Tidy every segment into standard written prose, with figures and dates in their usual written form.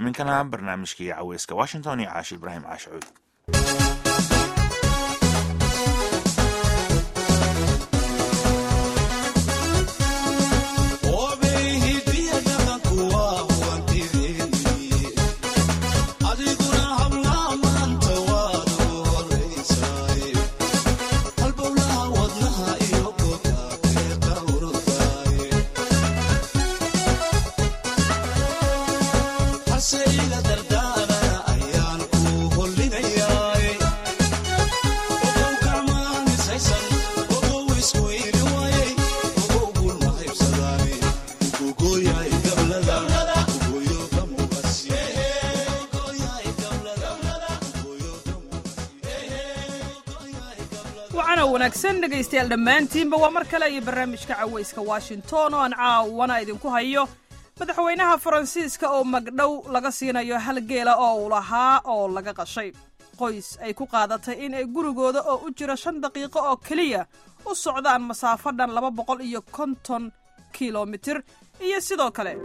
iminkana barnaamijkii caweyska washington iyo caashi ibraahim caashucuud. wanaagsan dhegaystayaal dhammaantiinba waa mar kale iyo barnaamijka caweyska washington oo aan caawana idinku hayo madaxweynaha faransiiska oo magdhow laga siinayo hal geela oo uu lahaa oo laga qashay qoys ay ku qaadatay in ay gurigooda oo u jira 5 daqiiqo oo keliya u socdaan masaafo dhan 250 kilomitir iyo sidoo kale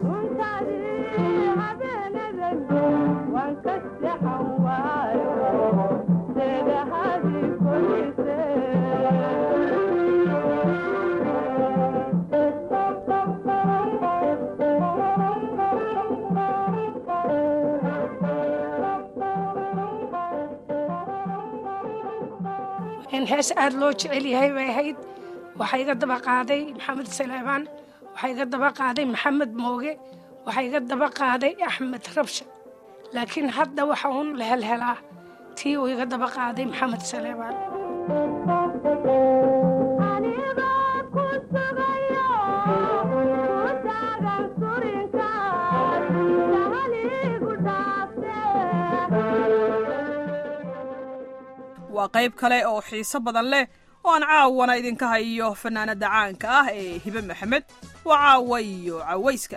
hees aad loo jecel yahay bay ahayd. waxaa iga daba qaaday maxamed salaamaan, waxaa iga daba qaaday maxamed mooge, waxaa iga daba qaaday axmed rabsha, laakiin hadda waxa uun la helhelaa tii uu iga daba qaaday maxamed salaamaan. waa qayb kale oo xiiso badan leh oo aan caawana idinka hayo fanaanada caanka ah ee Hibe Maxamed. waa caawa iyo caweyska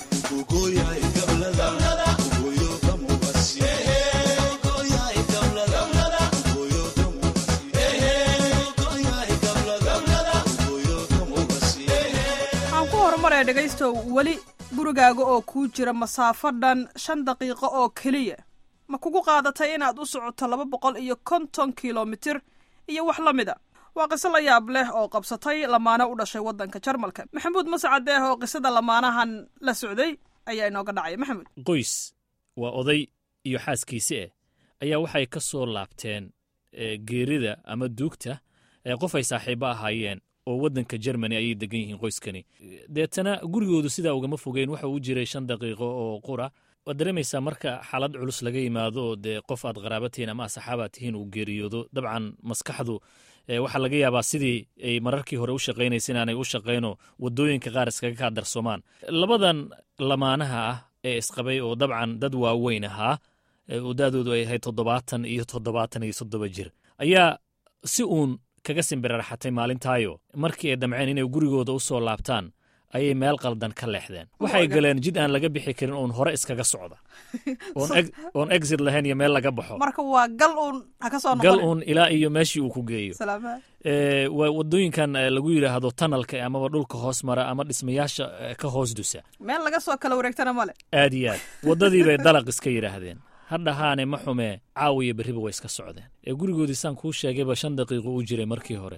aan ku horumaraya dhegaysto weli gurigaaga oo kuu jira masaafo dhan 5 daqiiqo oo keliya ma kugu qaadatay inaad u socoto 250 kilomitir iyo wax la mida. waa qiso la yaab leh oo qabsatay lamaano u dhashay waddanka Jarmalka. Maxamuud Mascade oo qisada lamaanahan la socday ayaa inooga dhacay. Maxamuud, qoys waa oday iyo xaaskiisa ayaa waxay ka soo laabteen geerida ama duugta qof ay saaxiibo ahaayeen oo waddanka Germany ay degan yihiin qoyskani. deetana gurigoodu sidaa ugama fogeen, waxa uu jiray 5 daqiiqo oo qura. waad dareemaysaa marka xaalad culus laga yimaado oo dee qof aad qaraabatiin ama saxaabaad tihiin uu geeriyoodo, dabcan maskaxdu waxaa laga yaabaa sidii ay mararkii hore u shaqaynaysa inaanay u shaqayno waddooyinka qaar iskaga kaa darsomaan. labadan lamaanaha ah ee isqabay oo dabcan dad waaweyn ahaa oo daadoodu ay ahayd 70 iyo 73 jir ayaa si uun kaga simbiraraxatay maalintaayo markii ay damceen inay gurigooda u soo laabtaan ayay meel qaldan ka leexdeen. waxay galeen jid aan laga bixi karin oon hore iskaga socda oon exit lahayn iyo meel laga baxo. marka waa gal uun ha ka soo noqon, gal uun ilaa iyo meeshii uu ku geeyo. salaamaad waa waddooyinkan lagu yidhaahdo tunnelka amaba dhulka hoos mara ama dhismayaasha ka hoos dusa, meel laga soo kala wareegtana male. aad iyo aad waddadii bay dalaq iska yidhaahdeen. hadhahaane ma xumee caawiya berriba way iska socdeen. gurigoodii saan kuu sheegayba 5 daqiiqo u jiray markii hore.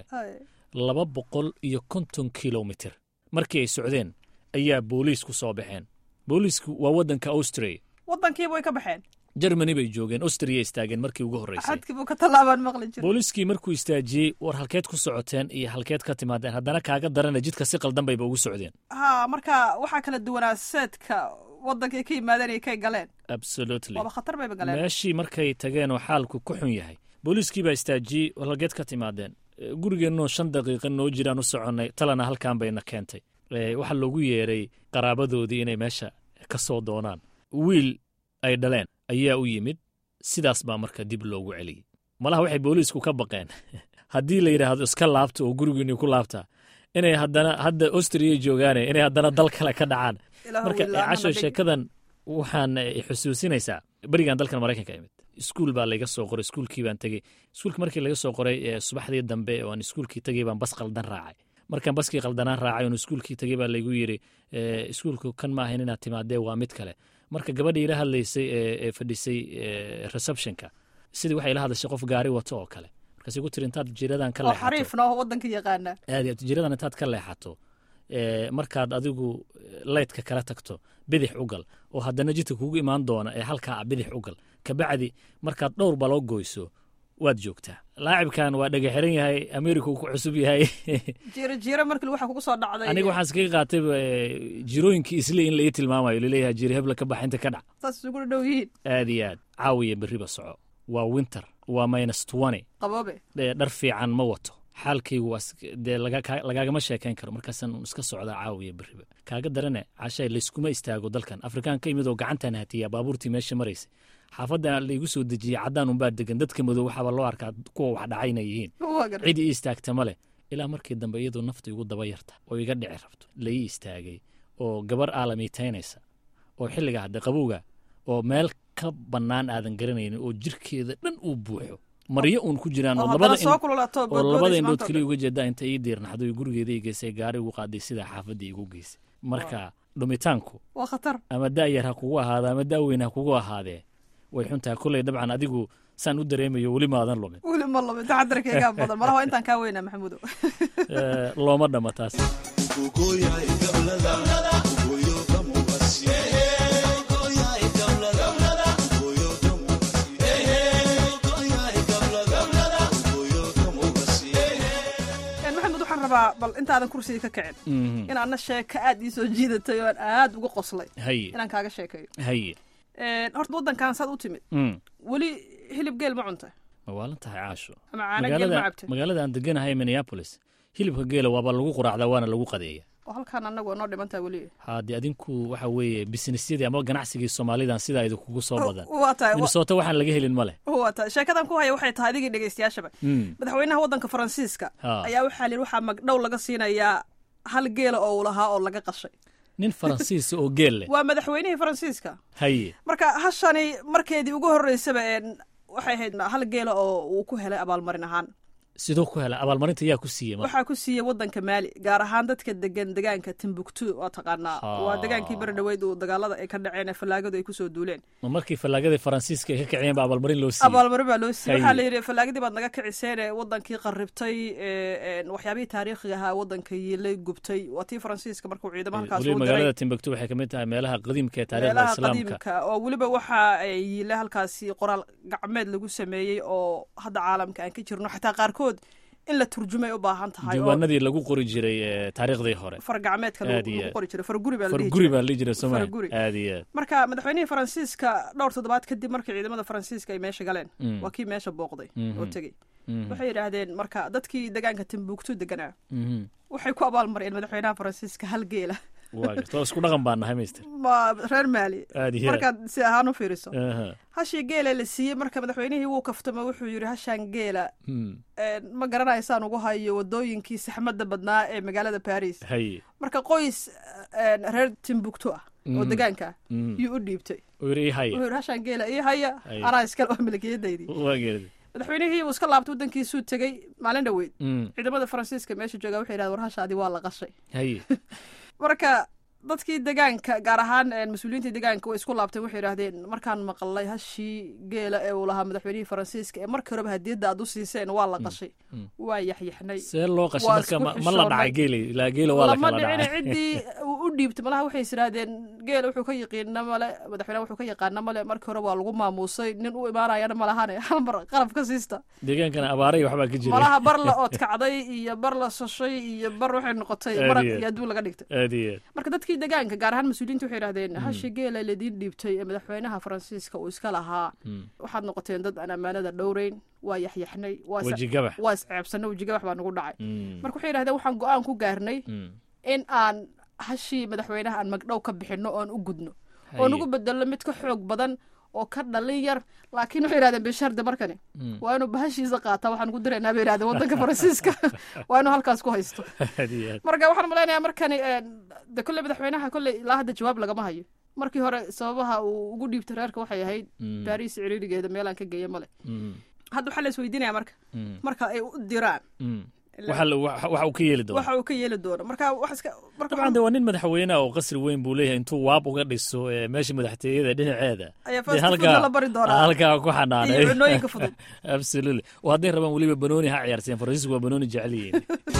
250 kilomitir markii ay socdeen ayaa booliisku soo baxeen. booliisku waa waddanka Austria. waddankiiba way ka baxeen. Germany bay joogeen, Austria istaageen markii ugu horreysay. xadkiibu ka tallaabaan maqli jiray. booliiskii markuu istaajiyey war halkeed ku socoteen iyo halkeed ka timaadeen, haddana kaaga darana jidka si qaldan bayba ugu socdeen. marka waxaa kala duwanaa seedka waddankay ka yimaadeen iyo kay galeen. absolutely waaba khatar bayba galeen. meeshii markay tageen oo xaalku ku xun yahay, booliiskii baa istaajiyey war halkeed ka timaadeen. gurigeennoo 5 daqiiqo noo jiraan u soconnay, talana halkaan bayna keentay. waxaa loogu yeeray qaraabadoodii inay meesha ka soo doonaan. wiil ay dhaleen ayaa u yimid, sidaas baa marka dib loogu celiyey. malaha waxay booliisku ka baqeen haddii la yidhaahdo iska laabta oo gurigiinii ku laabtaa, inay hadda Austria joogaane inay haddana dal kale ka dhacaan. marka casho sheekadan waxaan xusuusinaysaa berigan dalkan Maraykanka imid. iskuul baa laga soo qoray, iskuulkii baan tegey. iskuulka markii laga soo qoray subaxdii dambe oo aan iskuulkii tegey baan bas qaldan raacay. markaan baskii qaldanaan raacay oon iskuulkii tegey baa laygu yidhi iskuulku kan ma ahayn inaad timaadee waa mid kale. marka gabadhii ila hadlaysay ee fadhisay receptionka sidii waxay ila hadashay qof gaari wato oo kale markaasay ku tiri intaad jiradan ka leexato xariifna oo waddanka yaqaana aad jiradan intaad ka leexato markaad adigu leydka kala tagto bidix u gal oo haddana jidka kugu imaan doona ee halkaa bidix u gal kabacdi markaad dhowr baloo goyso waad joogtaa laacibkan waa dhaga xiran yahay America uu ku cusub yahay jira markii waxa kugu soo dhacday aniga waxaan iskaga qaatay jirooyinkii isla in la ii tilmaamayo leeyahay jira hebla ka baxinta ka dhac taas ugu dhow yihiin aad iyo aad caawiya beriba soco waa winter waa -20 qaboobe dhar fiican ma wato xaalkaygu dee lagaagama sheekayn karo markaasaan iska socdaa caawiya beriba kaaga darane cashay layskuma istaago dalkan afrikaan ka yimid oo gacantaan hatiyaa baabuurtii meesha maraysay xaafadda laigu soo dejiyey caddaan unbaa degan dadka madow waxaaba loo arkaa kuwa wax dhacayna yihiin cid ii istaagta ma leh ilaa markii dambe iyadoo nafta igu daba yarta oo iga dhici rabto lai istaagay oo gabar aalamiitaynaysa oo xilliga hadda qabowga oo meel ka bannaan aadan garanaynin oo jirkeeda dhan uu buuxo maryo uun ku jiraan oo labada indhood keliya uga jeedaa inta ii diirnaxdo iyo gurigeeda ii geysay gaari ugu qaaday sidaa xaafadda igu geysay marka dhumitaanku waa khatar ama da'yar ha kugu ahaada ama da'weyn ha kugu ahaadee way xuntahay kulley dabcan adigu saan u dareemayo weli maadan lumin weli ma lumin taxadarkaygaa badan malaha waa intaan kaa weynaa maxamuudow looma dhama taas bal intaadan kursiga ka kicin in aadna sheeka aad ii soo jiidatay oo aan aad uga qoslay inaan kaaga sheekayo horta waddankan saad u timid weli hilib geel ma cuntay ma waalan tahay caasho ama caana geel ma cabtay magaalada aan deganahay Minneapolis hilibka geela waaba lagu quraacdaa waana lagu qadeeya oo halkaan annagu noo dhimantaa weli haddii adinku waxa weeye businessyadii ama ganacsigii Soomaalidan sidaa idin kugu soo badan waa tahay Minnesota waxaan laga helin male waa tahay sheekadan ku haya waxay tahay adigii dhageystayaashaba madaxweynaha waddanka Faransiiska ayaa waxa la waxa magdhow laga siinayaa hal geel oo uu lahaa oo laga qashay nin Faransiis oo geel leh waa madaxweynihii Faransiiska haye marka hashani markeedii ugu horeysaba waxay ahayd hal geel oo uu ku helay abaalmarin ahaan sidoo ku helay abaalmarinta yaa ku siiyay waxaa ku siiyay waddanka Maali gaar ahaan dadka deegaanka Timbuktu oo taqaanaa waa deegaankii baradhaweyd oo dagaalada ay ka dhaceen fallaagadu ay ku soo duuleen markii fallaagada Faransiiska ay ka kiciyeen abaalmarin loo siiyay abaalmarin baa loo siiyay waxa la yiri fallaagadii baad naga kiciseen waddankii qarribtay waxyaabihii taariikhiga ahaa waddanka yeelay gubtay watii Faransiiska markuu ciidamada halkaas u diray magaalada Timbuktu waxay kamid tahay meelaha qadiimka ee taariikhda islaamka oo waliba waxa ay yeelay halkaasi qoraal gacmeed lagu sameeyay oo hadda caalamka aan ka jirno xataa qaarkood in la turjumay u baahan tahay diiwaanadii lagu qori jiray taariikhdii hore fargacmeedka lagu qori jiray farguri baa la jiray Soomaaliya aad iyo aad marka madaxweynihii Faransiiska dhowr toddobaad kadib markii ciidamada Faransiiska ay meesha galeen waa kii meesha booqday oo tagay waxay yiraahdeen marka dadkii deegaanka Timbuktu deganaa waxay ku abaalmareen madaxweynaha Faransiiska hal geela waa isku dhaqan baan nahay mister ma reer Maali marka si ahaan u fiiriso hashi geela la siiyay marka madaxweynihii wuu kaftama wuxuu yiri hashan geela ma garanaysaan ugu hayo wadooyinkii saxmadda badnaa ee magaalada Paris marka qoys reer Timbuktu ah oo deegaanka uu dhiibtay wuxuu hashan geela ii haya ana iska oo milkiyadeedii madaxweynihii uu iska laabtay waddankiisuu tagay maalin dhaweyd ciidamada Faransiiska meesha jooga waxay yiraahdeen war hashaadi waa la qashay marka dadkii deegaanka gaar ahaan mas'uuliyiinta deegaanka way isku laabteen waxay yiraahdeen markaan maqalay hashii geela ee uu lahaa madaxweynihii Faransiiska ee markii hore hadiyada aad u siiseen waa la qashay waa yaxyaxnay see loo qashay marka ma la dhacay geeli ilaa geela waa la kala dhacay ma dhicin cidii u dhiibtay malaha waxay yiraahdeen geela wuxuu ka yaqiin male madaxweynaha wuxuu ka yaqaan male markii hore waa lagu maamuusay nin u imaanayana malahan hal mar qalab ka siista deegaankana abaaray waxba ka jiray malaha bar la ood kacday iyo bar la sashay iyo bar waxay noqotay maraq iyo aduu laga dhigtay marka dadkii deegaanka gaar ahaan mas'uuliyiintu waxay yiraahdeen hashi geela la diin dhiibtay ee madaxweynaha Faransiiska uu iska lahaa waxaad noqoteen dad aan amaanada dhowreyn waa yaxyaxnay waa isceebsanay wajiga wax baa nagu dhacay marka waxay yiraahdeen waxaan go'aan ku gaarnay in aan hashi madaxweynaha aan magdhow ka bixino oo aan u gudno oo nagu bedelo mid ka xoog badan oo ka dhalin yar laakiin waxay yiraahdeen bisharda markani waa inuu bahashiisa qaata waxaan ku direynaa bay yiraahdeen waddanka Faransiiska waa inuu halkaas ku haysto marka waxaan maleynayaa markani de kulle madaxweynaha kulle ilaa hadda jawaab lagama hayo markii hore sababaha uu ugu dhiibtay reerka waxay ahayd Paris ciriirigeeda meelaan ka geeyo male hadda waxaa la isweydiinayaa marka ay u diraan waxa uu ka yeeli doono waxa uu ka yeeli doono marka dabcan de waa nin madaxweyne oo qasri weyn buu leeyahay intuu waab uga dhiso meesha madaxtooyada dhinaceeda halkaa ku xanaanay cunooyinka fudud absolutely oo hadday rabaan weliba banooni ha ciyaarteen faransiisku waa banooni jecel yihiin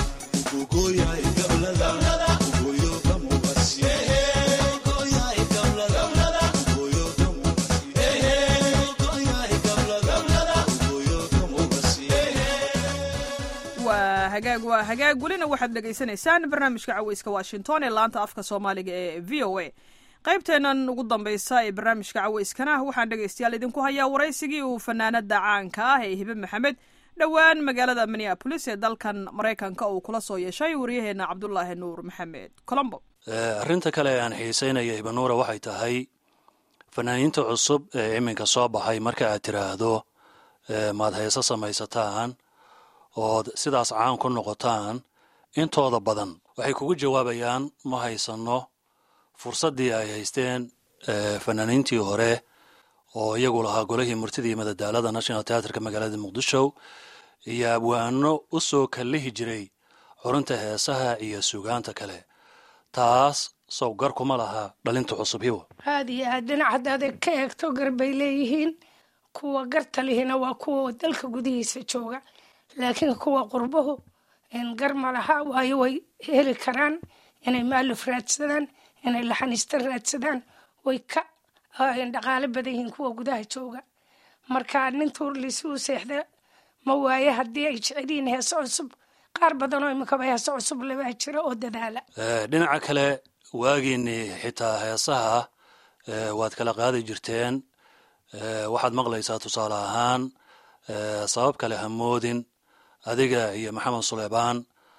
waa hagaag welina waxaad dhegaysanaysaan barnaamijka caweyska washington ee laanta afka soomaaliga ee v o a qaybteennan ugu dambaysa ee barnaamijka caweyskana waxaan dhegaystayaal idinku hayaa waraysigii uu fanaanada caanka ah ee hibe maxamed dhowaan magaalada minneapolis ee dalkan maraykanka uu kula soo yeeshay waryaheena cabdulaahi nuur maxamed colombo arrinta kale aan xiisaynaya hibe nuura waxay tahay fanaaniinta cusub ee iminka soo baxay marka aad tiraahdo maad heeso samaysataan ood sidaas caan ku noqotaan intooda badan waxay kugu jawaabayaan ma haysanno fursaddii ay haysteen fanaaniintii hore oo iyagu lahaa golihii murtida iyo madadaalada national teatrka magaalada muqdisho iyo abwaano u soo kallihi jiray xurinta heesaha iyo suugaanta kale taas sawgar kuma laha dhalinta cusub hibo aad iyo aad dhinac haddaad ka eegto gar bay leeyihiin kuwa garta lihina waa kuwa dalka gudihiisa jooga laakiin kuwa qurbuhu gar ma laha waayo way heli karaan inay maaluf raadsadaan inay laxaniista raadsadaan way ka dhaqaale badan yihiin kuwa gudaha jooga marka nin tuurliisuu seexda ma waaye haddii ay jeceliin heeso cusub qaar badan oo iminkaba heeso cusub labaa jira oo dadaala dhinaca kale waagiini xitaa heesaha waad kala qaadi jirteen waxaad maqlaysaa tusaale ahaan sabab kale hamoodin adiga iyo maxamed suleybaan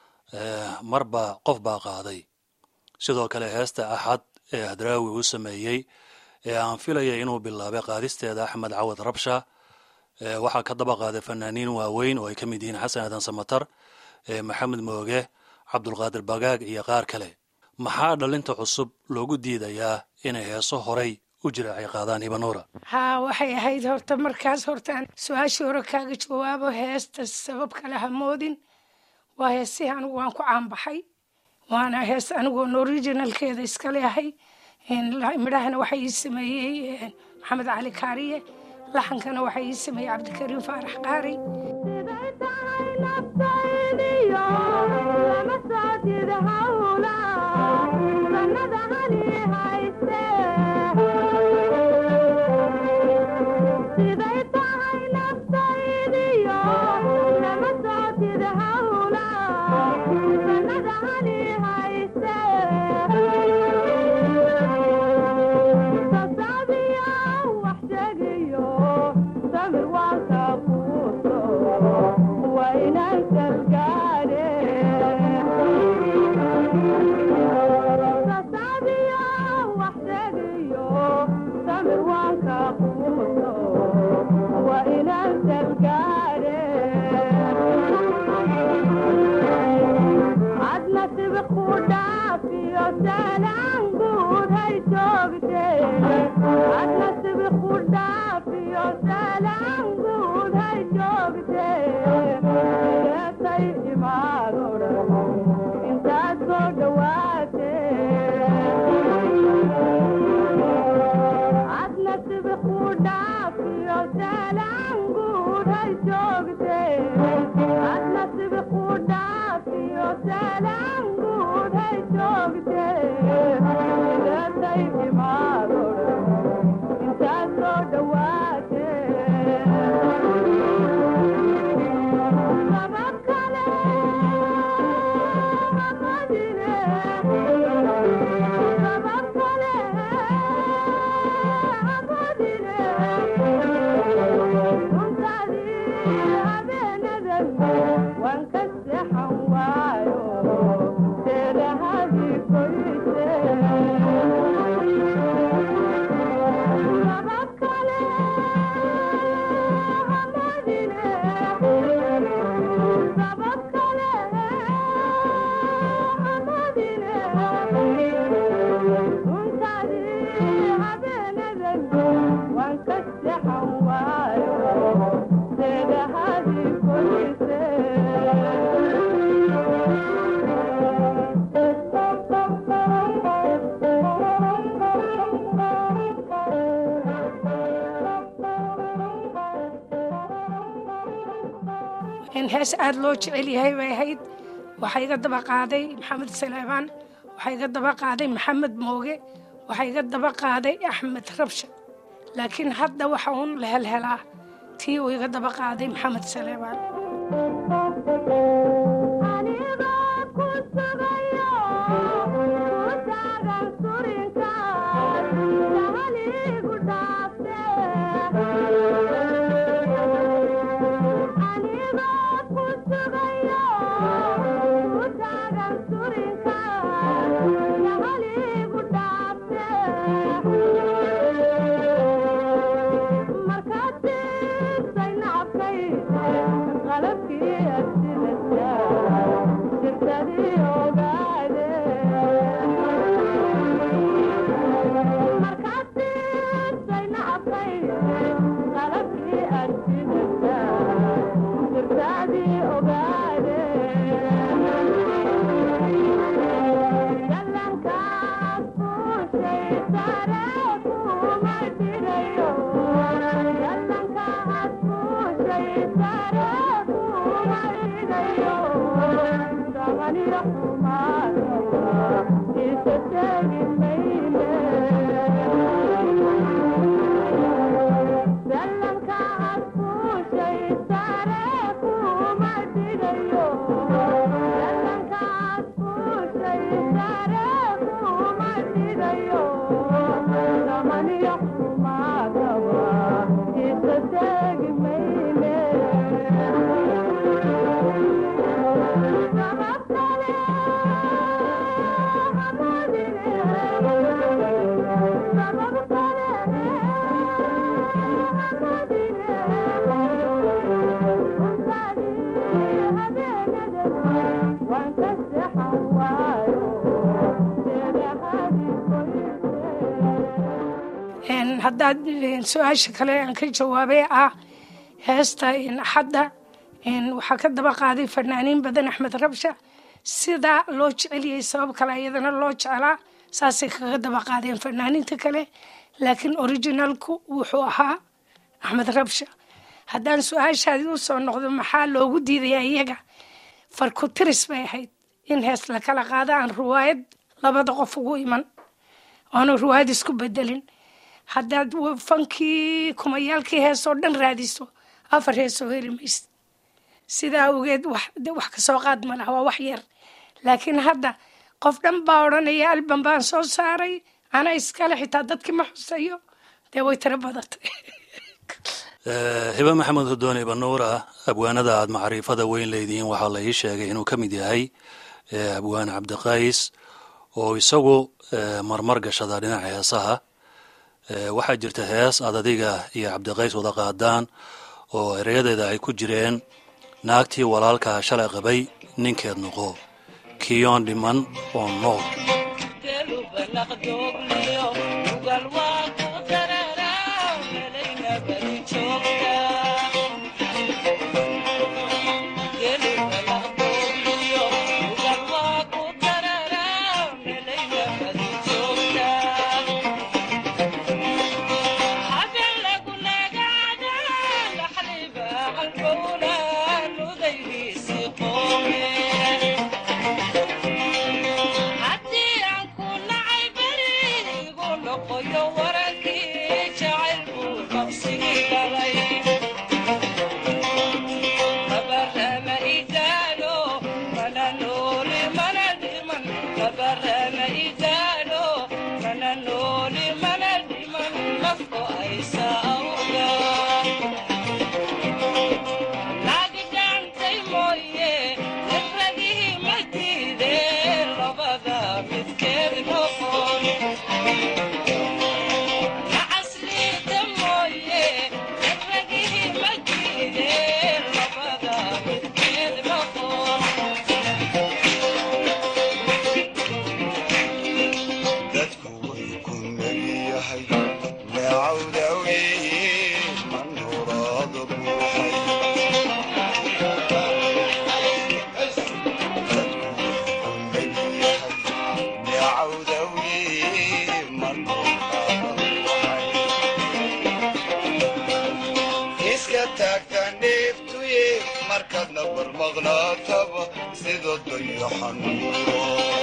marba qof baa qaaday sidoo kale heesta axad ee hadraawi uu sameeyey ee aan filaya inuu bilaabay qaadisteeda axmed cawad rabsha waxaa ka daba qaaday fanaaniin waaweyn oo ay ka mid yihiin xasan aadan samatar maxamed mooge cabdulqaadir bagaag iyo qaar kale maxaa dhalinta cusub loogu diidayaa inay heeso horay u jiraacay qaadaan hibanuura haa waxay ahayd horta markaas hortaan su-aashii hore kaaga jawaabo heesta sabab kale hamoodin waa heesihii anigu waan ku caanbaxay waana hees aniguon originalkeeda iskale ahay midhahana waxaa ii sameeyey maxamed cali kaariye laxankana waxaa ii sameeyey cabdikariim faarax qaari in hees aad loo jecel yahay bay ahayd. waxaa iga daba qaaday maxamed saleebaan, waxaa iga daba qaaday maxamed mooge, waxaa iga daba qaaday axmed rabsha. laakiin hadda waxa uun la helhelaa tii uu iga daba qaaday maxamed saleebaan. haddaad su-aasha kale aan ka jawaabay heesta axadda waxaa ka daba qaaday fanaaniin badan axmed rabsha. sidaa loo jeceliyey sabab kale iyadana loo jecelaa, saasay kaga daba qaadeen fanaaniinta kale, laakiin originalku wuxuu ahaa axmed rabsha. haddaan su-aashaadii u soo noqdo maxaa loogu diidayaa iyaga, farku tiris bay ahayd in hees la kala qaado aan ruwaayad labada qof ugu iman, oona ruwaayad isku bedelin. haddaad fankii kumayaalkii heesoo dhan raadiso 4 heesoo heli maysid. sidaa awgeed wax ka soo qaad ma laha, waa wax yar. laakiin hadda qof dhan baa odhanaya albam baan soo saaray ana iskale, xitaa dadkii ma xusayo, dee way tiro badatay. hiba maxamed hudoon ibanuura, abwaanada aad macriifada weyn leedihiin waxaa la ii sheegay inuu ka mid yahay abwaan cabdiqays oo isagu marmar gashada dhinaca heesaha. waxaa jirta hees aad adiga iyo cabdiqays wada qaadaan oo ereyadeeda ay ku jireen naagtii walaalkaa shalay qabay ninkeed noqo, kiyoon dhiman oo nool. markaadna barmaqnaataba sida dayaxanuuro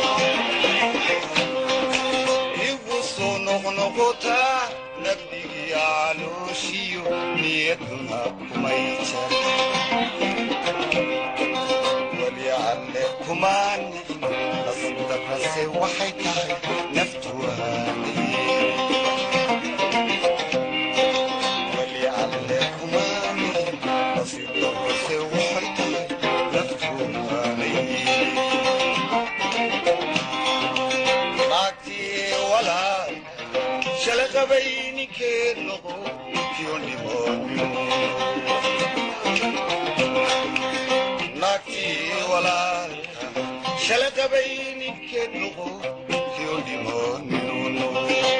igu soo noqnoqotaa nabdigiya calooshiyo niyaduna kumay jar weli alle kumaanicin nasdarase waxay tahay naftuwaanay شلقبينك نقو كيوني مونيو ناكي ولا شلقبينك نقو كيوني مونيو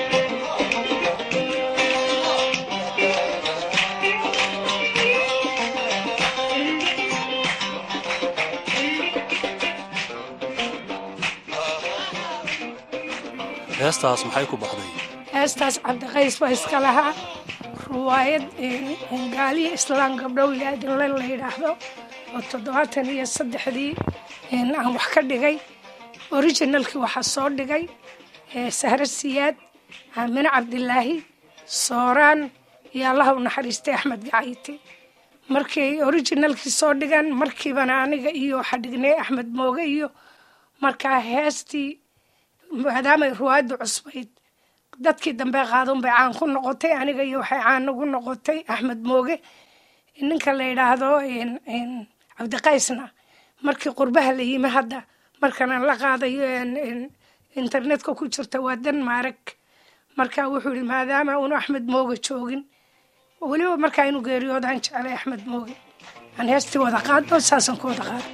heestaas maxay ku baxday heestaas cabdiqays baa iska lahaa ruwaayad gaaliya islaan gabdhow ilaadinle la yidhaahdo oo 73 aan wax ka dhigay originalkii waxaa soo dhigay sahre siyaad aamine cabdilaahi sooraan iyo allaha u naxariistay axmed gacayte markay originalkii soo dhigan markiibana aniga iyo waxaa dhignay axmed mooge iyo markaa heestii maadaamay ruwaayaddu cusbayd dadkii dambe qaadun bay caan ku noqotay aniga iyo waxay caan ugu noqotay axmed mooge ninka la yidhaahdo cabdiqaysna markii qurbaha la yimi hadda markana la qaadayo internetka ku jirta waa Denmark markaa wuxuu yidhi maadaama uunu axmed mooge joogin weliba markaa inuu geeriyoodaan jeclay axmed mooge aan heestii wada qaadno saasan ku wada qaado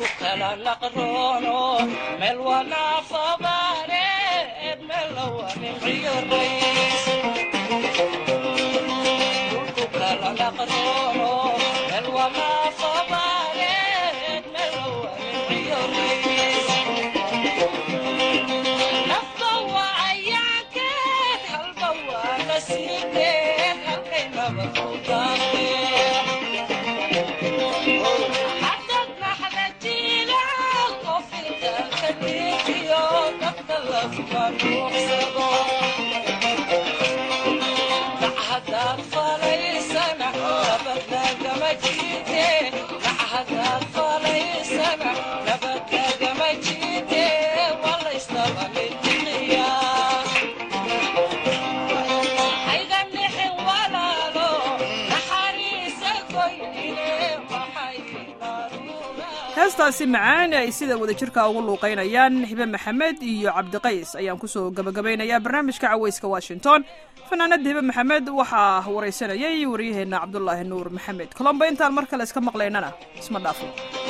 heestaasi macaan ay sida wadajirka ugu luuqaynayaan hibe maxamed iyo cabdiqays ayaan kusoo gabagabaynayaa barnaamijka cawayska Washington fanaanada hibe maxamed waxaa waraysanayay wariyaheenna cabdulaahi nuur maxamed kolomba intaan mar kale iska maqlaynana isma dhaafo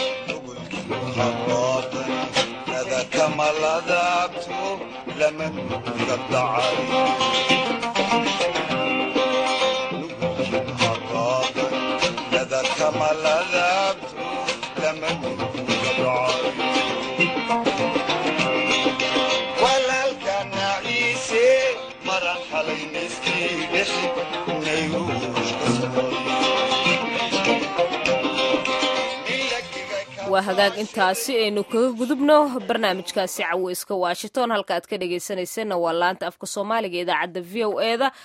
waa hagaag intaasi aynu kaga gudubno barnaamijkaasi cawayska Washington halka aad ka dhageysanaysan waa laanta afka Soomaaliga idaacadda VOA da